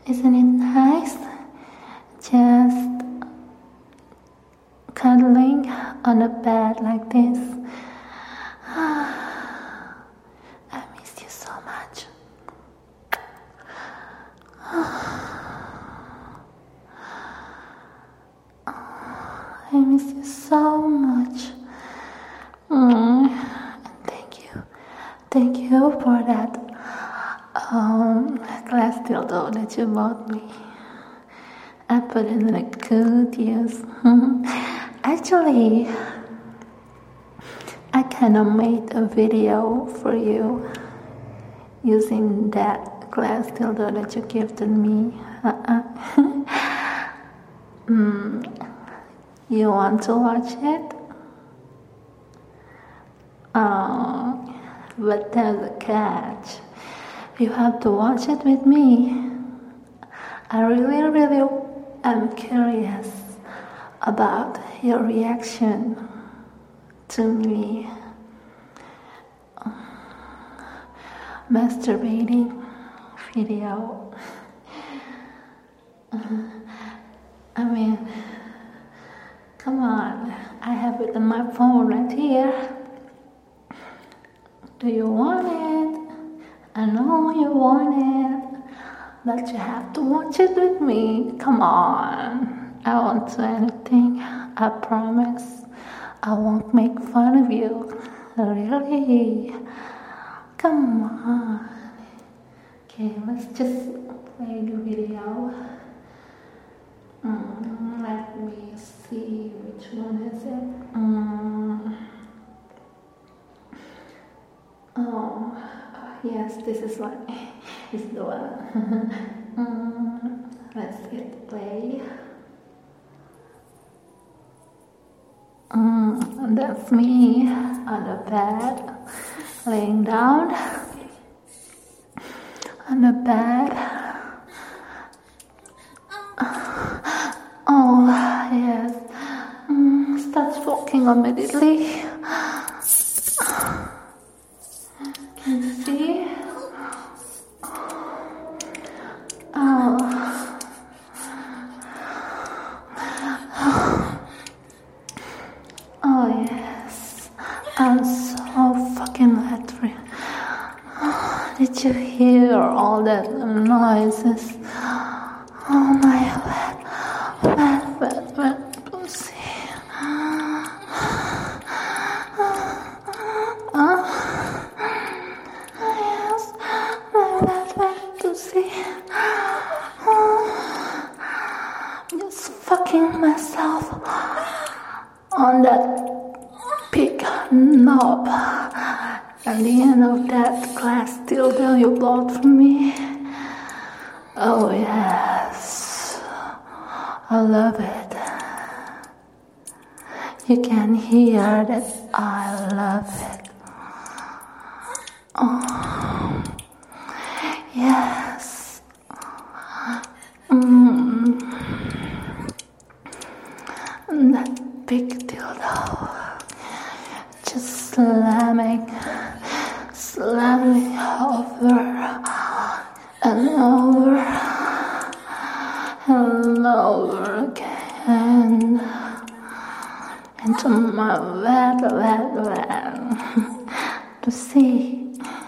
Isn't it nice? Just cuddling on a bed like this. I miss you so much. I miss you so much. And thank you for that glass dildo that you bought me. I put it in a good use. Actually, I kind of made a video for you using that glass dildo that you gifted me. You want to watch it? But there's a catch. You have to watch it with me. I really am curious about your reaction to me masturbating video. I mean, come on, I have it on my phone right here. Do you want it? I know you want it, but you have to watch it with me. Come on, I won't do anything, I promise. I won't make fun of you, really. Come on. Okay, let's just play the video. Let me see which one is it. Yes, this is one. This is the one. Let's hit play. That's me on the bed, laying down on the bed. Oh, yes. Starts walking immediately. Can you see? Oh, yes. I'm so fucking glad for you. Did you hear all that noises? Oh my wet pussy. Yes, my wet pussy. Just fucking myself on that big knob. At the end of that glass dildo you bought for me. Oh yes, I love it. You can hear that I love it. Oh, yes. That big dildo just slamming over and over and over again into my wet to see.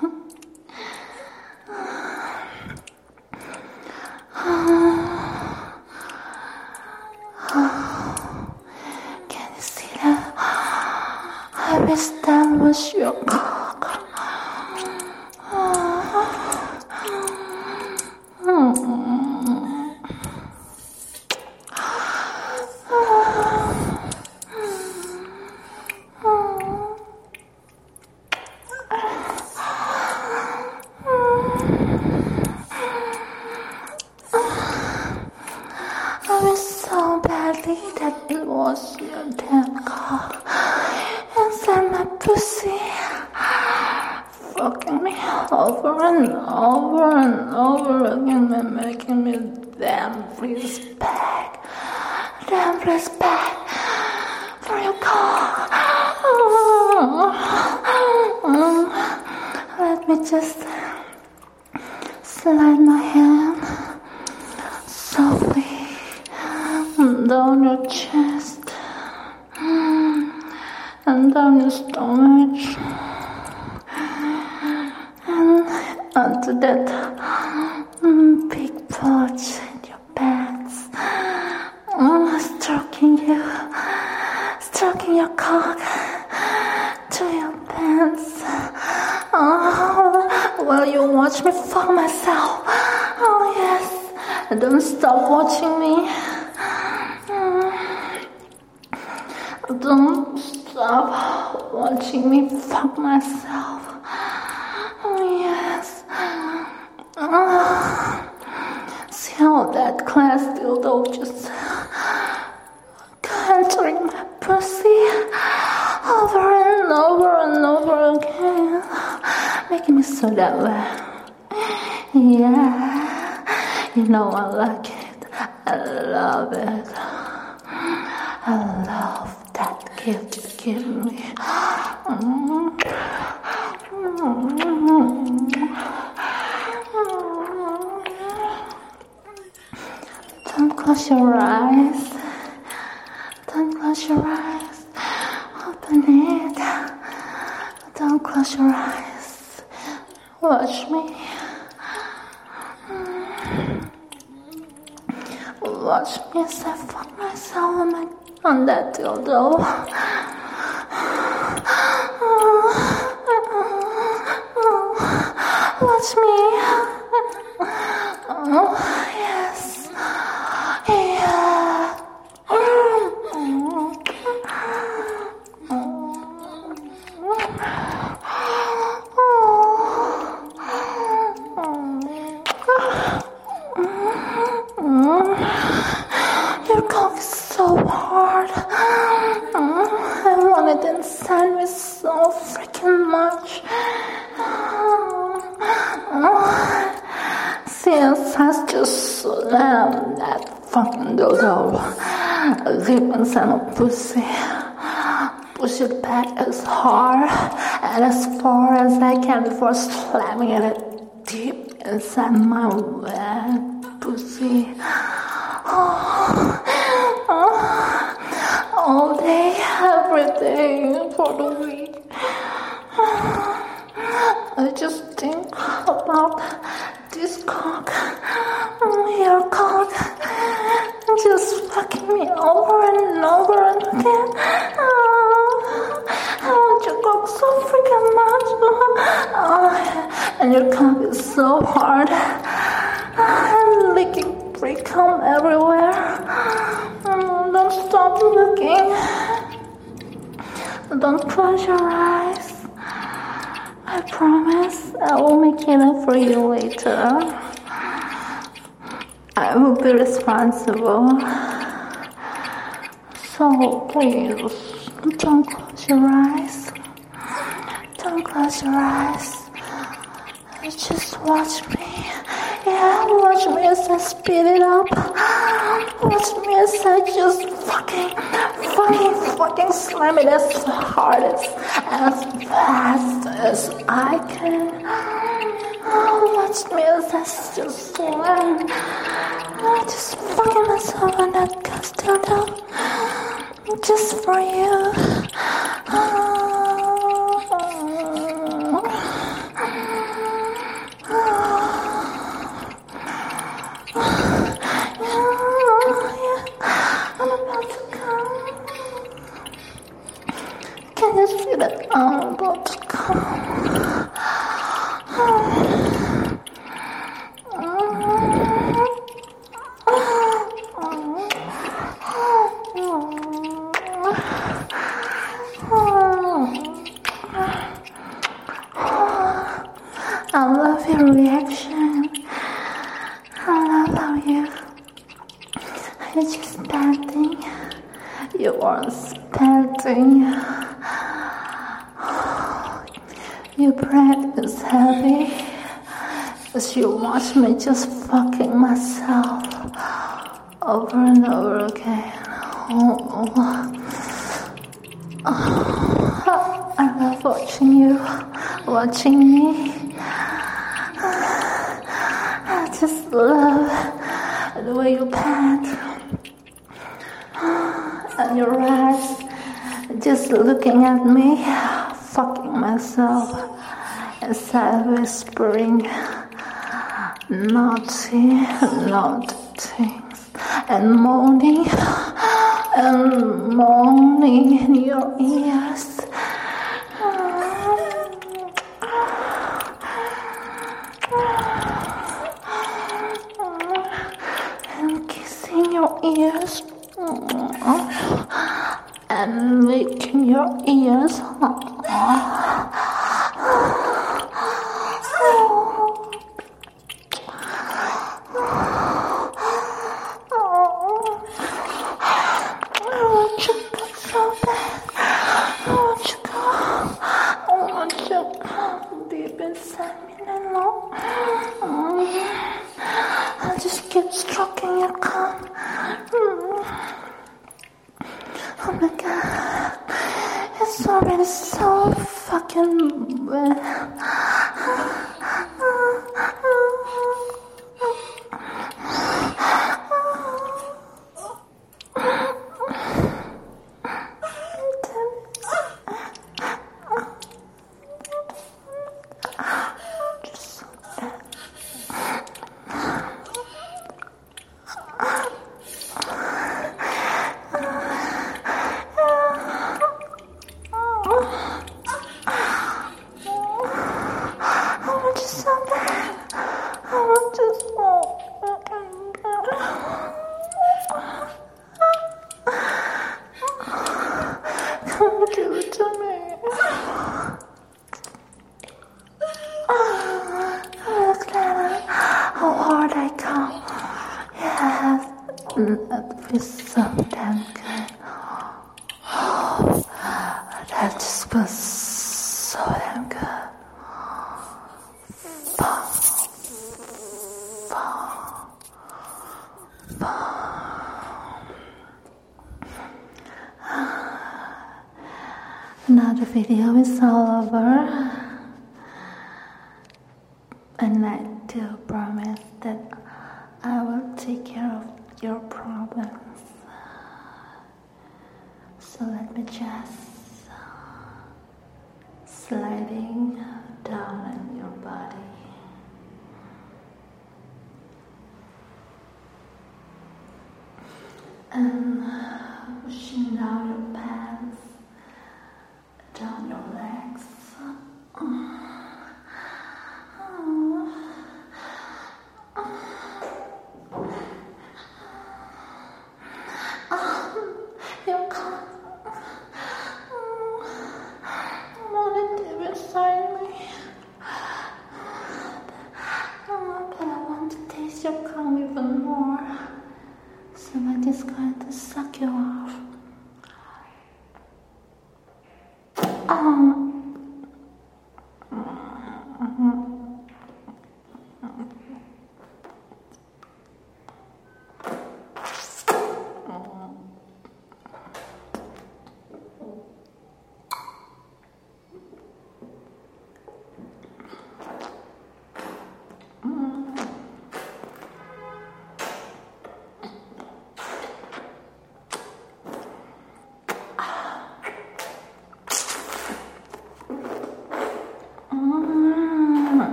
Can you see that? I wish that was your cock. I wish so badly that it was your damn cock inside my pussy, fucking me over and over and over again and making me damn please back for your cock. Let me just slide my hand down your chest, and down your stomach, and onto that big pouch in your pants, stroking your cock to your pants. While you watch me fuck myself. Oh yes, don't stop watching me. Don't stop watching me fuck myself. Oh yes. See how that glass dildo just entering my pussy over and over and over again, making me so that way. Yeah, you know I like it. I love it. I love that gift you give me. Don't close your eyes. Don't close your eyes. Open it. Don't close your eyes. Watch me. Watch me as I fuck myself on that dildo. Watch me. Oh, yes. Yeah. Your cock is so hard. I want it inside me so freaking much. CSS just slammed that fucking dildo deep inside my pussy. Push it back as hard and as far as I can before slamming it deep inside my wet pussy. All day, every day, for the week. I just think about this cock, your cock, just fucking me over and over again. I want your cock so freaking much. And your cock is so hard. I'm licking free cum everywhere. Don't stop looking. Don't close your eyes. I promise I will make it up for you later. I will be responsible. So please, don't close your eyes. Don't close your eyes. Just watch me. Yeah, watch me as I speed it up. Watch me as I just fucking slam it as hard as fast as I can. Watch me as I just slam. Just fucking myself on that gas dildo. Just for you. Can you see that I'm about to come? I love your reaction. I love you. You're just panting. You are panting. Your breath is heavy as you watch me just fucking myself over and over again. I love watching you, watching me. I just love the way you pant. your eyes, just looking at me, fucking myself, inside whispering, naughty, naughty things, and moaning in your ears. And kissing your ears. And licking your ears. Deep inside me now. I'll just keep stroking your cunt. Oh my god, it's already so fucking wet. Give it to me. Look at how hard I come. Yes, that feels so damn good. That just feels so damn good. Now the video is all over, and I do promise that I will take care of your problems. So let me just sliding down in your body. And pushing down your pants, down your legs. Your car. I want it deep inside me. But I want to taste your cum even more. Somebody's going to suck you off.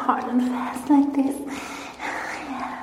hard and fast like this. Yeah.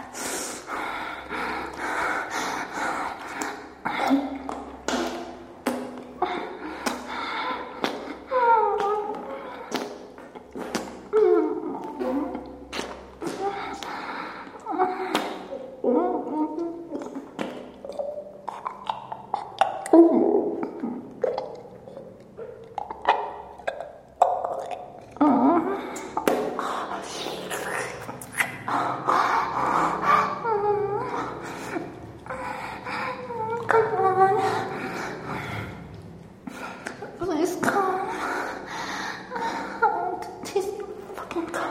Come on. Please come. Please fucking come.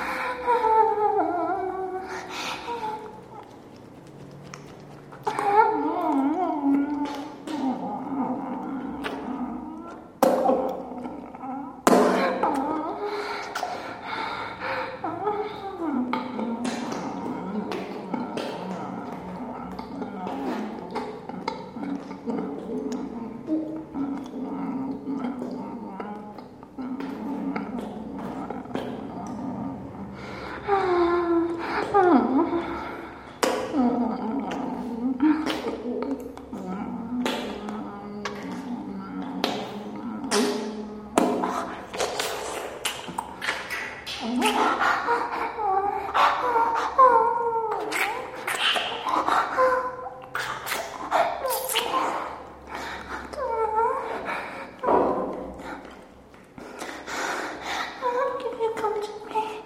Can you come to me?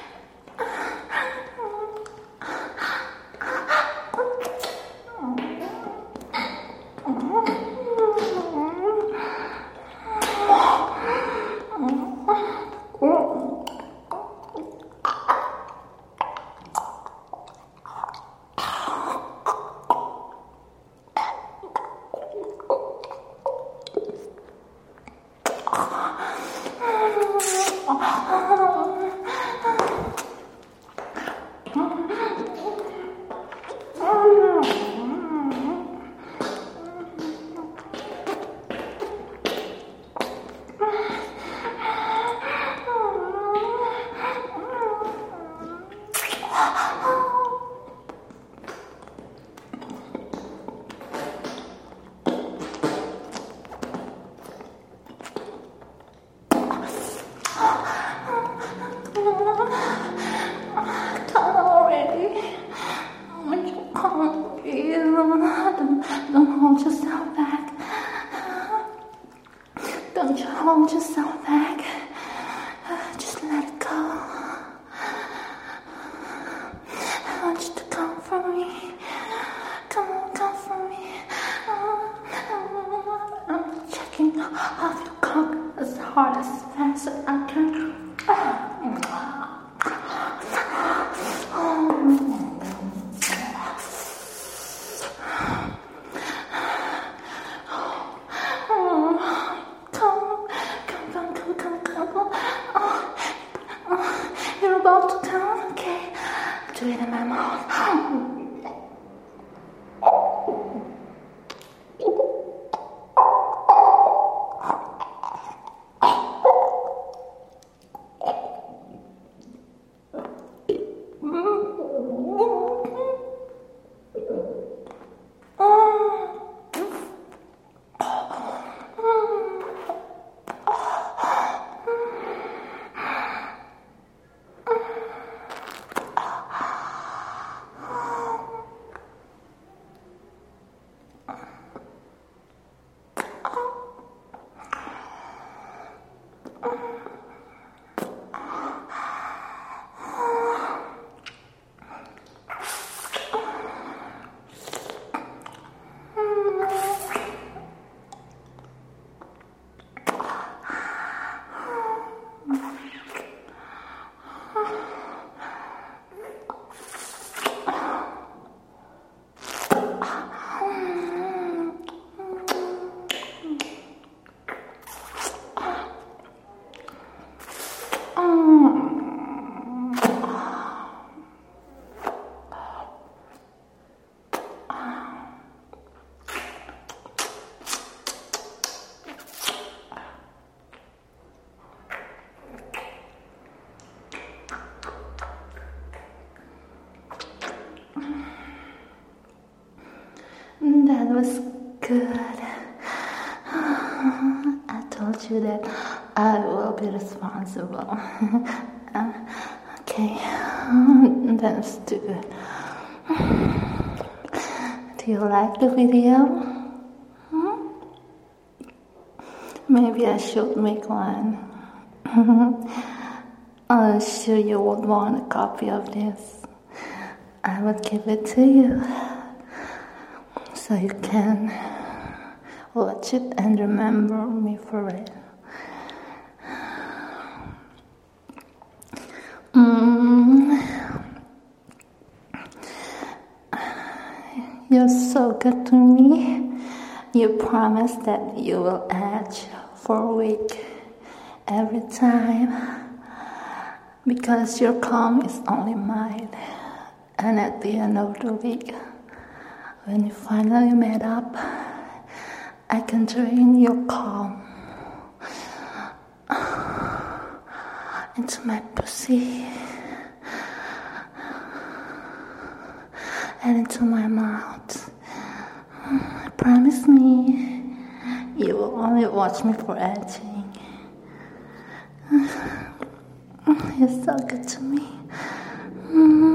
Come already. Won't you come, please? Don't hold yourself back. Don't you hold yourself back. Just let it go. I want you to come for me. Come on, come for me. I'm checking off your cock as hard as fast as I can. You're about to come? Okay. Do it in my mouth. was good. I told you that I will be responsible. Okay, that's too good. Do you like the video? Maybe I should make one. I'm sure you would want a copy of this. I would give it to you so you can watch it and remember me for it. You're so good to me. You promised that you will edge for a week every time, because your calm is only mine. And at the end of the week, when you finally made up, I can drain your calm into my pussy and into my mouth. Promise me you will only watch me for edging. You're so good to me.